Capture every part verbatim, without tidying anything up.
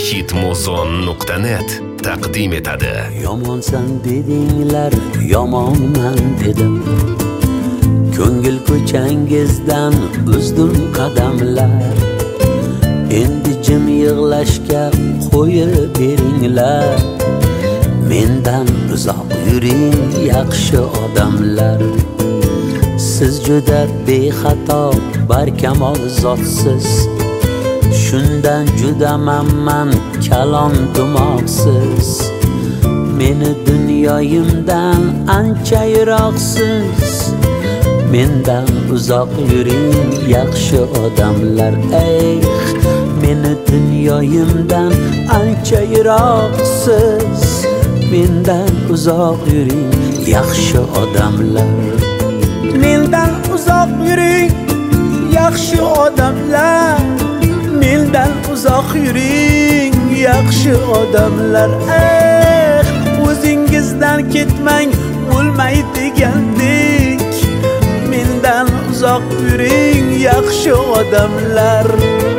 hitmuzon nuqta net taqdim etadi. Yomonsan dedinglar, yomonman dedim. Ko'ngil ko'changizdan uzdim qadamlar. Endi jim yig'lashga qo'yib beringlar. Mendan uzoq yuring yaxshi odamlar. Siz juda bexato, barkamol zotsiz. Shundan juda mamman kalom dumoqsiz. Meni dunyoyimdan ancha yiroqsiz. Mendan uzoq yuring yaxshi odamlar. Ey, meni dunyoyimdan ancha yiroqsiz. Mendan uzoq yuring yaxshi odamlar. Mendan uzoq yuring yaxshi odamlar. Mendan uzoq yuring yaxshi odamlar. Eh, o'zingizdan ketmang, o'lmay degandek. Mendan uzoq yuring yaxshi odamlar.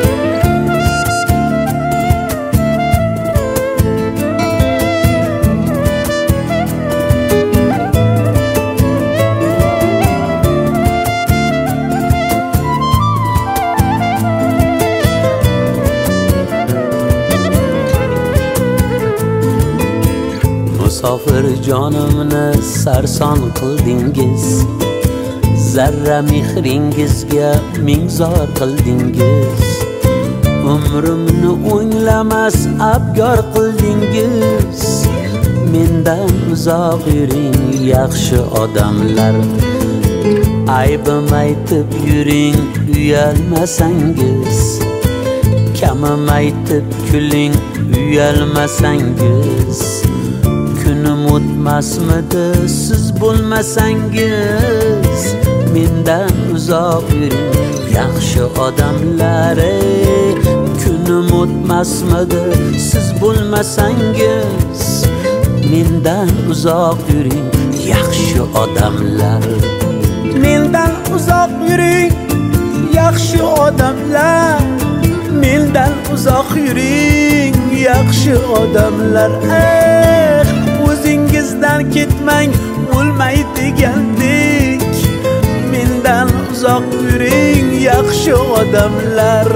Musofir jonimni sarson qildingiz. Zarra mehringizga ming zor qildingiz. Umrimni o'nglamas abgor qildingiz. Mendan uzoq yuring yaxshi odamlar. Aybim aytib yuring uyalmasangiz. Kamim aytib kuling uyalmasangiz. Kunim o'tmasmidi siz bo'lmasangiz. Mendan uzoq yuring yaxshi odamlar. Kunim o'tmasmidi siz bo'lmasangiz. Mendan uzoq yuring yaxshi odamlar. Mendan uzoq yuring yaxshi odamlar. Mendan uzoq yuring yaxshi odamlar. Eh, o'zingizdan ketmang, o'lmay degandek. Mendan uzoq yuring yaxshi odamlar.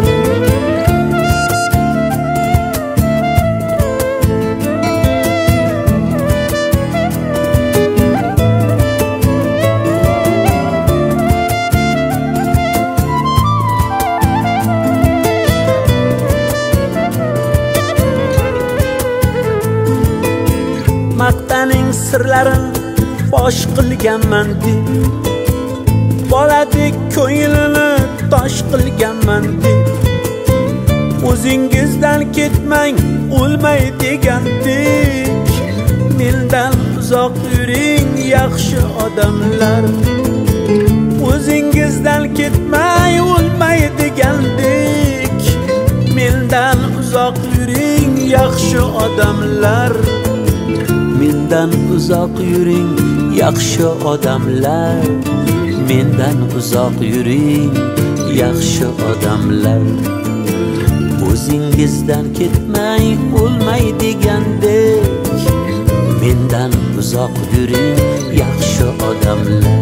Maqtaning sirlarin fosh qilganman deb, boladek ko'nglini tosh qilganman deb. O'zingizdan ketmang, o'lmay degandek. Mendan uzoq yuring yaxshi odamlar. O'zingizdan ketmay, o'lmay degandek. Mendan uzoq yuring yaxshi odamlar. Mendan uzoq yuring yaxshi odamlar. Mendan uzoq yuring yaxshi odamlar. O'zingizdan ketmay, o'lmay degandek. Mendan uzoq yuring yaxshi odamlar.